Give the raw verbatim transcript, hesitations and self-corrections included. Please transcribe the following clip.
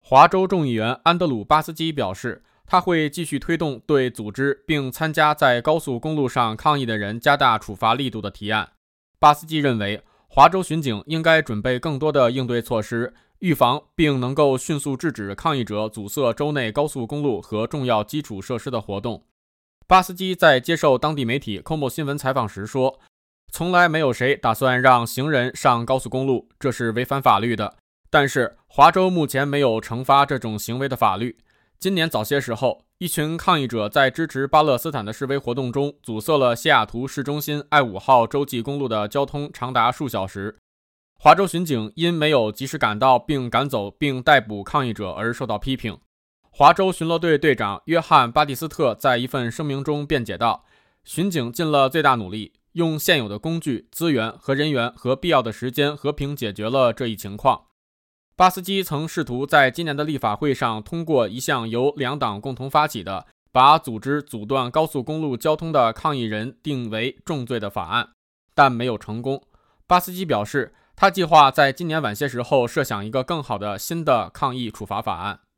华州众议员安德鲁·巴斯基表示，他会继续推动对组织并参加在高速公路上抗议的人加大处罚力度的提案。巴斯基认为，华州巡警应该准备更多的应对措施，预防并能够迅速制止抗议者阻塞州内高速公路和重要基础设施的活动。巴斯基在接受当地媒体 C O M O 新闻采访时说，从来没有谁打算让行人上高速公路，这是违反法律的。但是华州目前没有惩罚这种行为的法律。今年早些时候，一群抗议者在支持巴勒斯坦的示威活动中阻塞了西雅图市中心 I 五 号洲际公路的交通长达数小时。华州巡警因没有及时赶到并赶走并逮捕抗议者而受到批评。华州巡逻队队长约翰·巴蒂斯特在一份声明中辩解道，巡警尽了最大努力，用现有的工具、资源和人员和必要的时间和平解决了这一情况。巴斯基曾试图在今年的立法会上通过一项由两党共同发起的把组织阻断高速公路交通的抗议人定为重罪的法案，但没有成功。巴斯基表示，他计划在今年晚些时候设想一个更好的新的抗议处罚法案。